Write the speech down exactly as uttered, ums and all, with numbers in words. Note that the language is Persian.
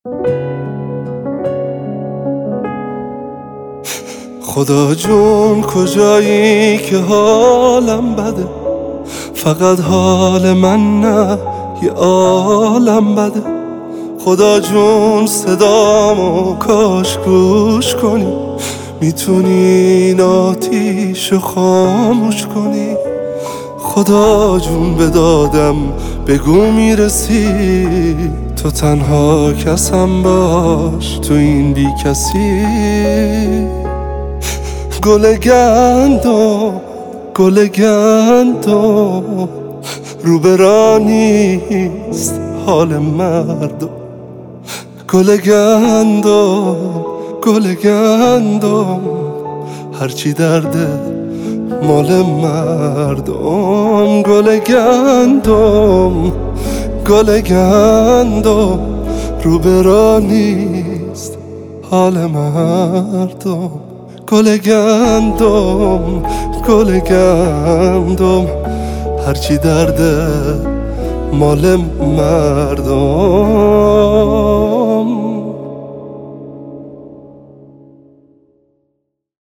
خدا جون کجایی که حالم بده، فقط حال من نه یه عالم بده. خدا جون صدامو کاش گوش کنی، میتونی این آتیشو خاموش کنی. خدا جون به دادم بگو میرسی، تو تنها کسم باش تو این بی کسی. گل گندم گل گندم رو برا نیست حال مردم. گل گندم گل گندم هرچی درده مال مردم. گل گندم گل گندم رو برا نیست حال مردم. گل گندم گل گندم هرچی درده مال مردم.